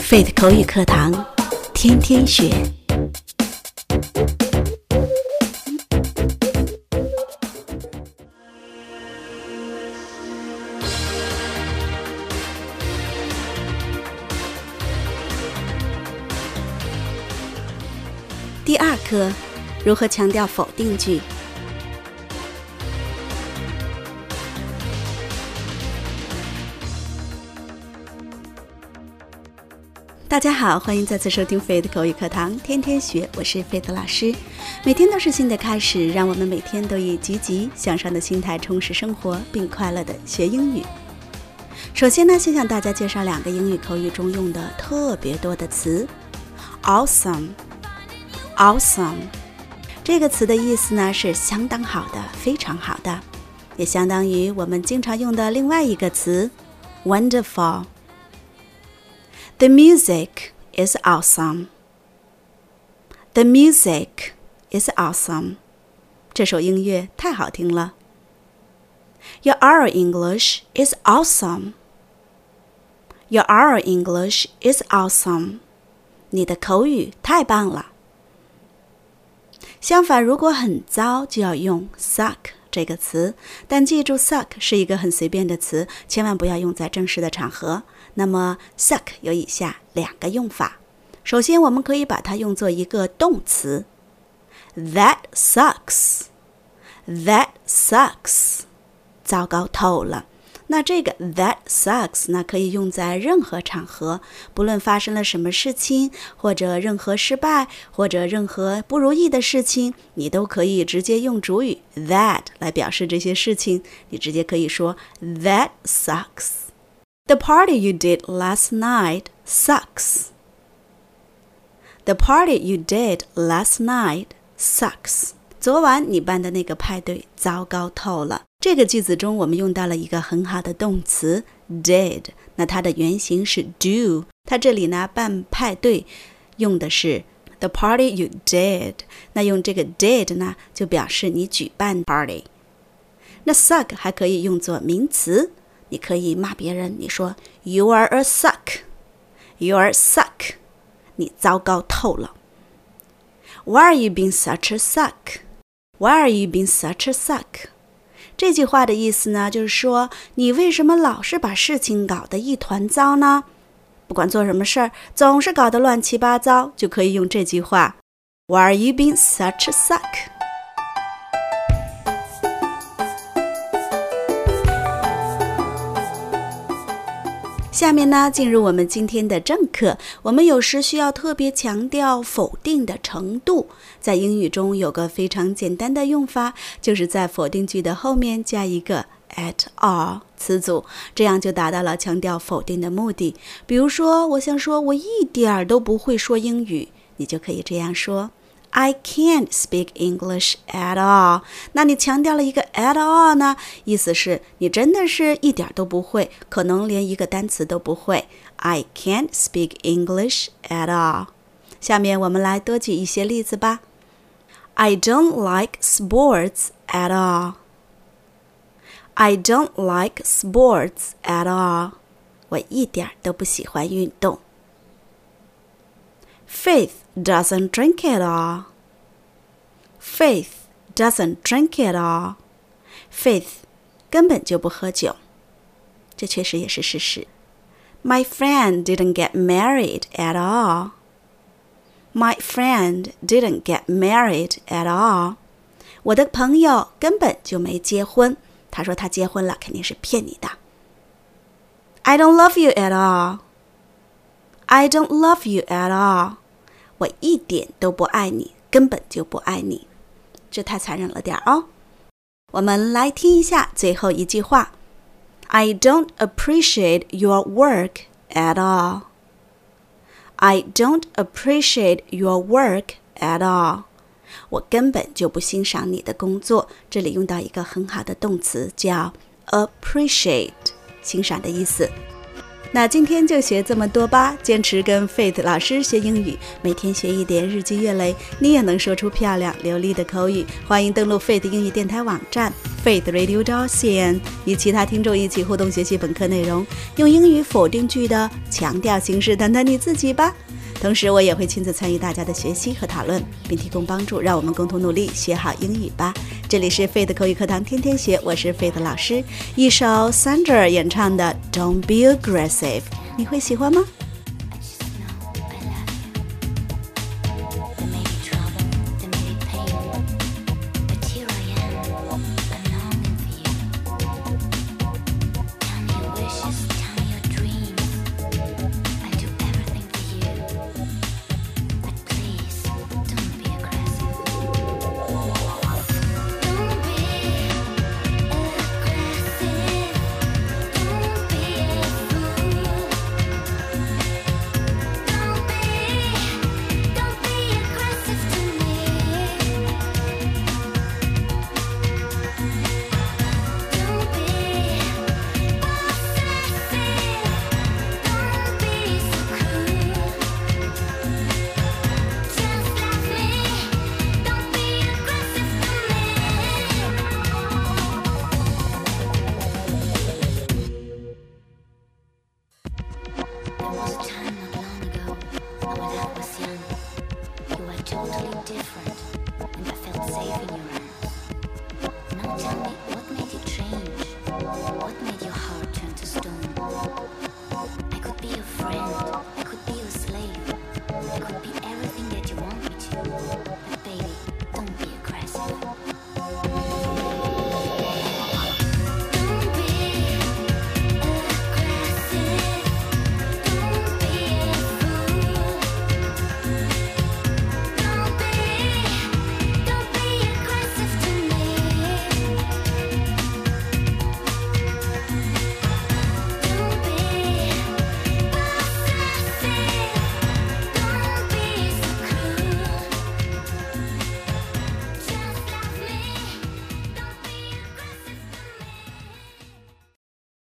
Faith 口语课堂，天天学。第二课，如何强调否定句。大家好，欢迎再次收听 Faith 口语课堂，天天学，我是 Faith 老师。每天都是新的开始，让我们每天都以积极向上的心态充实生活，并快乐的学英语。首先呢，先向大家介绍两个英语口语中用的特别多的词。 Awesome， 这个词的意思呢是相当好的，非常好的，也相当于我们经常用的另外一个词 Wonderful。The music is awesome. The music is awesome. 这首音乐太好听了。Your English is awesome. Your English is awesome. 你的口语太棒了。相反，如果很糟，就要用 suck 这个词，但记住 suck 是一个很随便的词，千万不要用在正式的场合。那么 suck 有以下两个用法。首先，我们可以把它用作一个动词 That sucks. That sucks. 糟糕透了。那这个 that sucks 那可以用在任何场合，不论发生了什么事情，或者任何失败，或者任何不如意的事情，你都可以直接用主语 that 来表示这些事情。你直接可以说 That sucks.The party you did last night sucks. The party you did last night sucks. 昨晚你办的那个派对糟糕透了。这个句子中我们用到了一个很好的动词 did， 那它的原型是 do， 它这里呢办派对用的是 the party you did， 那用这个 did 呢就表示你举办 party。 那 suck 还可以用作名词，你可以骂别人，你说 You are a suck. You are a suck. 你糟糕透了。 Why are you being such a suck? Why are you being such a suck? 这句话的意思呢，就是说你为什么老是把事情搞得一团糟呢？不管做什么事儿，总是搞得乱七八糟，就可以用这句话 Why are you being such a suck?下面呢，进入我们今天的正课。我们有时需要特别强调否定的程度，在英语中有个非常简单的用法，就是在否定句的后面加一个 at all 词组，这样就达到了强调否定的目的。比如说，我想说我一点都不会说英语，你就可以这样说I can't speak English at all. 那你强调了一个 at all 呢，意思是你真的是一点都不会，可能连一个单词都不会。I can't speak English at all. 下面我们来多举一些例子吧。I don't like sports at all. I don't like sports at all. 我一点都不喜欢运动。Faith doesn't drink at all. Faith doesn't drink at all. Faith 根本就不喝酒，这确实也是事实。My friend didn't get married at all. My friend didn't get married at all. 我的朋友根本就没结婚，他说他结婚了，肯定是骗你的。I don't love you at all. I don't love you at all. 我一点都不爱你，根本就不爱你。这太残忍了点哦。我们来听一下最后一句话。I don't appreciate your work at all. I don't appreciate your work at all. 我根本就不欣赏你的工作。这里用到一个很好的动词叫 appreciate， 欣赏的意思。 那今天就学这么多吧，坚持跟 Faith 老师学英语，每天学一点，日积月累，你也能说出漂亮流利的口语。欢迎登录 Faith 英语电台网站 faithradio.cn， 与其他听众一起互动学习本课内容，用英语否定句的强调形式谈谈你自己吧。同时我也会亲自参与大家的学习和讨论，并提供帮助，让我们共同努力学好英语吧。这里是 Faith 口语课堂天天学，我是 Faith 老师。一首 Sandra 演唱的 Don't Be Aggressive， 你会喜欢吗？